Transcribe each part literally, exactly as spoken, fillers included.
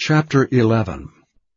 Chapter eleven.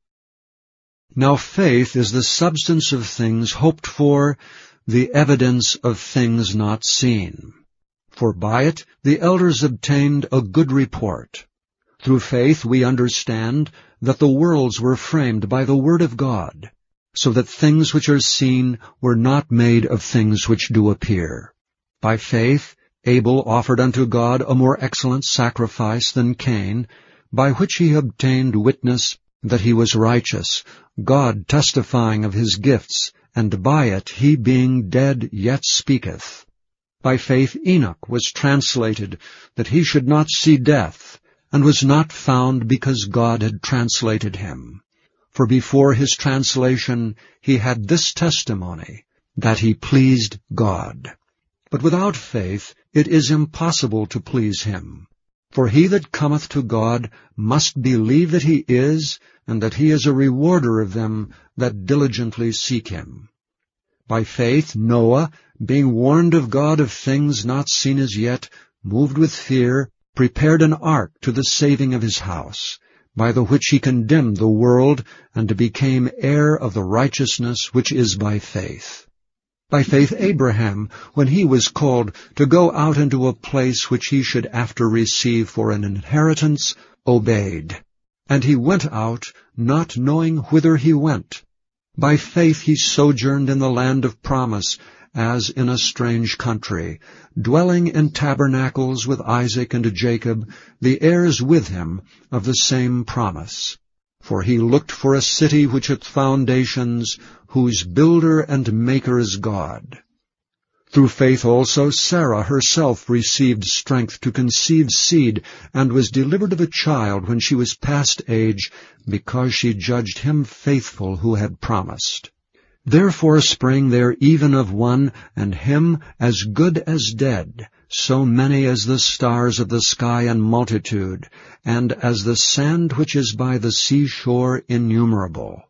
Now faith is the substance of things hoped for, the evidence of things not seen. For by it the elders obtained a good report. Through faith we understand that the worlds were framed by the word of God, so that things which are seen were not made of things which do appear. By faith Abel offered unto God a more excellent sacrifice than Cain, by which he obtained witness that he was righteous, God testifying of his gifts, and by it he being dead yet speaketh. By faith Enoch was translated, that he should not see death, and was not found because God had translated him. For before his translation he had this testimony, that he pleased God. But without faith it is impossible to please him. For he that cometh to God must believe that he is, and that he is a rewarder of them that diligently seek him. By faith Noah, being warned of God of things not seen as yet, moved with fear, prepared an ark to the saving of his house, by the which he condemned the world, and became heir of the righteousness which is by faith. By faith Abraham, when he was called to go out into a place which he should after receive for an inheritance, obeyed. And he went out, not knowing whither he went. By faith he sojourned in the land of promise, as in a strange country, dwelling in tabernacles with Isaac and Jacob, the heirs with him of the same promise. For he looked for a city which hath foundations, whose builder and maker is God. Through faith also Sarah herself received strength to conceive seed, and was delivered of a child when she was past age, because she judged him faithful who had promised. Therefore sprang there even of one, and him as good as dead, so many as the stars of the sky in multitude, and as the sand which is by the seashore innumerable.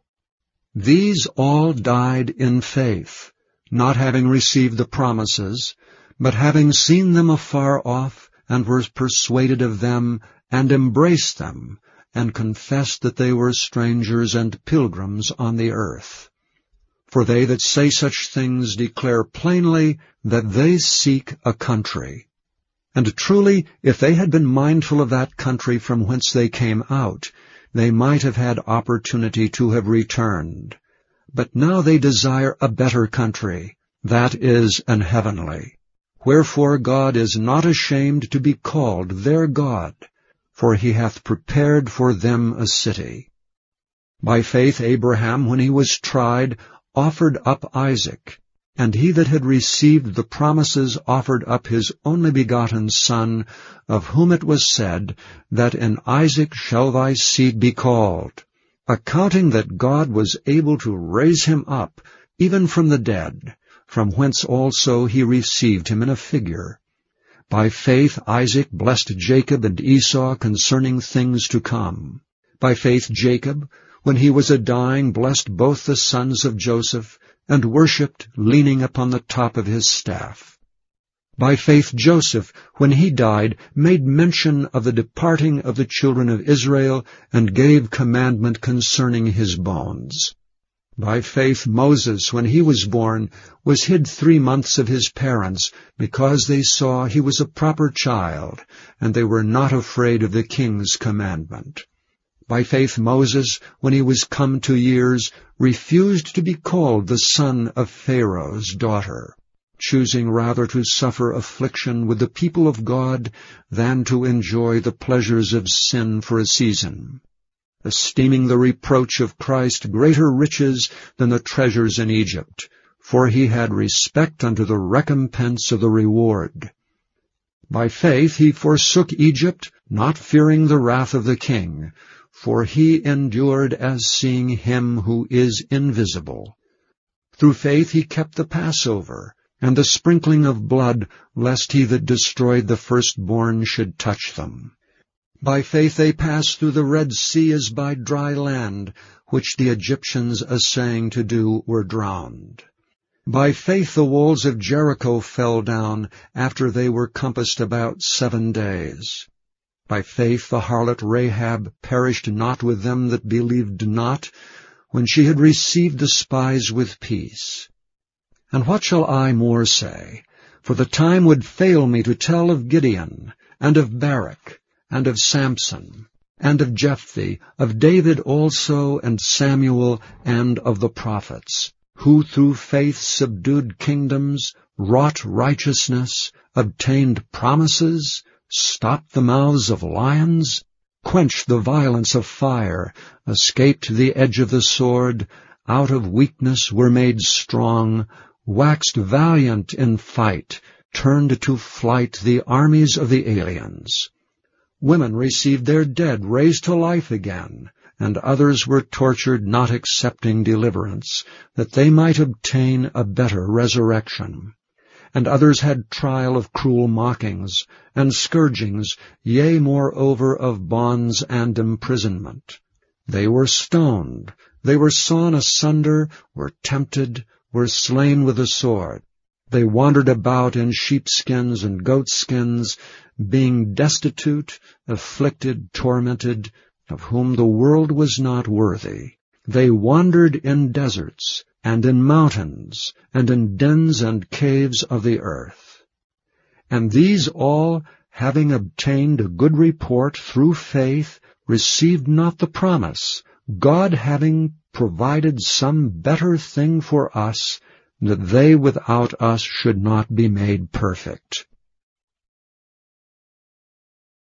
These all died in faith, not having received the promises, but having seen them afar off, and were persuaded of them, and embraced them, and confessed that they were strangers and pilgrims on the earth. For they that say such things declare plainly that they seek a country. And truly, if they had been mindful of that country from whence they came out, they might have had opportunity to have returned. But now they desire a better country, that is, an heavenly. Wherefore God is not ashamed to be called their God, for he hath prepared for them a city. By faith Abraham, when he was tried, offered up Isaac, and he that had received the promises offered up his only begotten son, of whom it was said, that in Isaac shall thy seed be called, accounting that God was able to raise him up, even from the dead, from whence also he received him in a figure. By faith Isaac blessed Jacob and Esau concerning things to come. By faith Jacob, when he was a dying, blessed both the sons of Joseph, and worshipped, leaning upon the top of his staff. By faith Joseph, when he died, made mention of the departing of the children of Israel, and gave commandment concerning his bones. By faith Moses, when he was born, was hid three months of his parents, because they saw he was a proper child, and they were not afraid of the king's commandment. By faith Moses, when he was come to years, refused to be called the son of Pharaoh's daughter, choosing rather to suffer affliction with the people of God than to enjoy the pleasures of sin for a season, esteeming the reproach of Christ greater riches than the treasures in Egypt, for he had respect unto the recompense of the reward. By faith he forsook Egypt, not fearing the wrath of the king, for he endured as seeing him who is invisible. Through faith he kept the Passover, and the sprinkling of blood, lest he that destroyed the firstborn should touch them. By faith they passed through the Red Sea as by dry land, which the Egyptians assaying to do were drowned. By faith the walls of Jericho fell down, after they were compassed about seven days. By faith the harlot Rahab perished not with them that believed not, when she had received the spies with peace. And what shall I more say? For the time would fail me to tell of Gideon, and of Barak, and of Samson, and of Jephthah, of David also, and Samuel, and of the prophets, who through faith subdued kingdoms, wrought righteousness, obtained promises, stopped the mouths of lions, quenched the violence of fire, escaped the edge of the sword, out of weakness were made strong, waxed valiant in fight, turned to flight the armies of the aliens. Women received their dead raised to life again, and others were tortured not accepting deliverance, that they might obtain a better resurrection. And others had trial of cruel mockings, and scourgings, yea, moreover, of bonds and imprisonment. They were stoned, they were sawn asunder, were tempted, were slain with the sword. They wandered about in sheepskins and goatskins, being destitute, afflicted, tormented, of whom the world was not worthy. They wandered in deserts, and in mountains, and in dens and caves of the earth. And these all, having obtained a good report through faith, received not the promise, God having provided some better thing for us, that they without us should not be made perfect.